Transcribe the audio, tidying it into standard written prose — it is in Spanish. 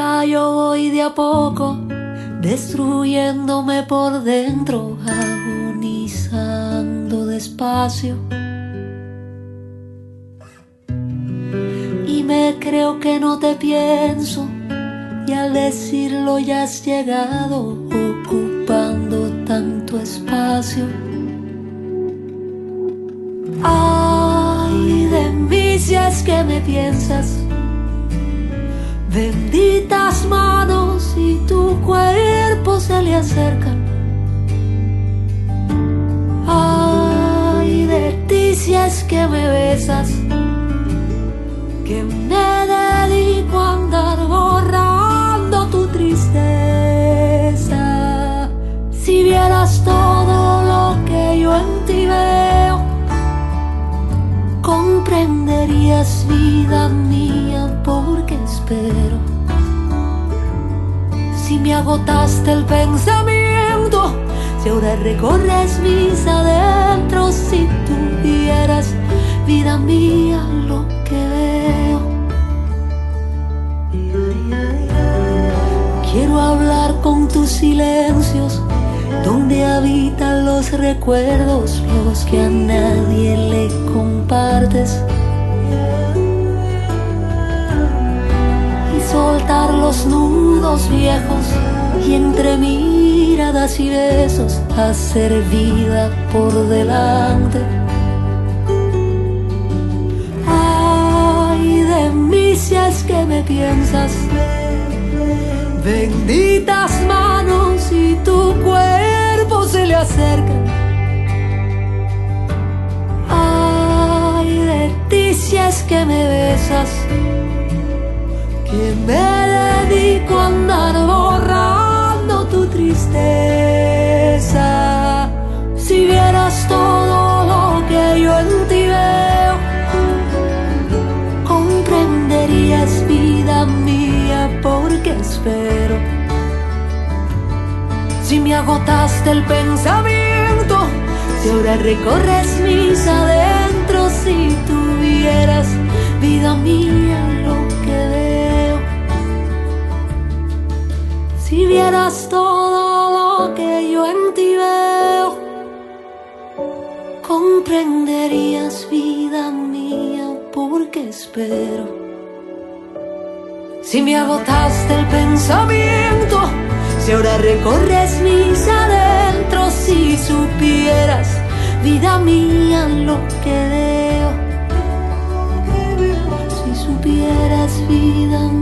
Acá yo voy de a poco, destruyéndome por dentro, agonizando despacio. Y me creo que no te pienso, y al decirlo ya has llegado, ocupando tanto espacio. Ay de mí si es que me piensas, benditas manos y tu cuerpo se le acercan. Ay de ti si es que me besas, que me dedico a andar borrando tu tristeza. Si vieras todo lo que yo en ti veo, comprenderías, vida mía, porque espero. Si me agotaste el pensamiento, si ahora recorres mis adentros, si tú vieras, vida mía, lo que veo. Quiero hablar con tus silencios, donde habitan los recuerdos, los que a nadie le compartes, y soltar los nudos viejos, y entre miradas y besos hacer vida por delante. Ay de mí si es que me piensas, benditas manos y tu cuerpo se le acercan. Ay de ti si es que me besas, que me dedico a andar borrando tu tristeza. Si vieras todo lo que yo en ti veo, comprenderías, vida mía, porque espero. Si me agotaste el pensamiento, si ahora recorres mis adentros, si tuvieras, vida mía, lo que veo. Si vieras todo lo que yo en ti veo, comprenderías, vida mía, porque espero. Si me agotaste el pensamiento, si ahora recorres mis adentros, si supieras, vida mía, lo que veo. Si supieras, vida mía.